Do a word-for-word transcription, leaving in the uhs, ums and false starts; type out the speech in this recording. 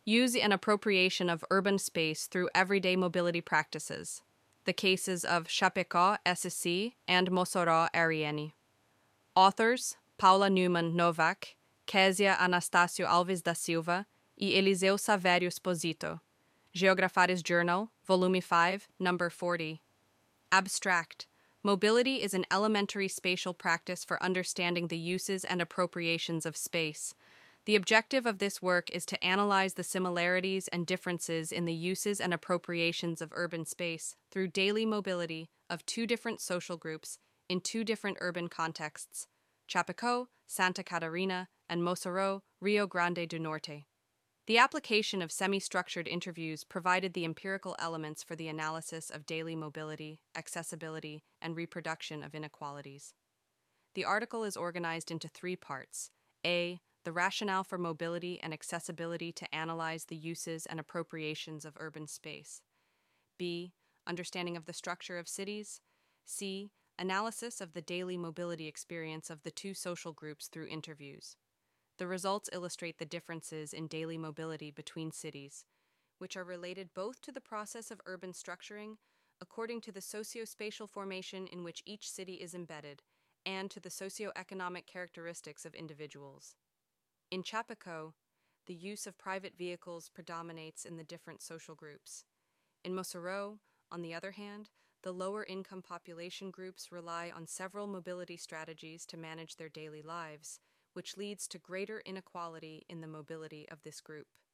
use and appropriation of urban space through everyday mobility practices. The cases of Chapecó S C and Mossoró Ariene. Authors Paula Newman Novak, Késia Anastácio Alves da Silva e Eliseu Savério Esposito. Geografares Journal, Volume five, Number forty. Abstract. Mobility is an elementary spatial practice for understanding the uses and appropriations of space. The objective of this work is to analyze the similarities and differences in the uses and appropriations of urban space through daily mobility of two different social groups in two different urban contexts: Chapecó, Santa Catarina, and Mossoró, Rio Grande do Norte. The application of semi-structured interviews provided the empirical elements for the analysis of daily mobility, accessibility, and reproduction of inequalities. The article is organized into three parts. A. The rationale for mobility and accessibility to analyze the uses and appropriations of urban space. B. Understanding of the structure of cities. C. Analysis of the daily mobility experience of the two social groups through interviews. The results illustrate the differences in daily mobility between cities, which are related both to the process of urban structuring, according to the socio-spatial formation in which each city is embedded, and to the socio-economic characteristics of individuals. In Chapecó, the use of private vehicles predominates in the different social groups. In Mossoró, on the other hand, the lower-income population groups rely on several mobility strategies to manage their daily lives, which leads to greater inequality in the mobility of this group.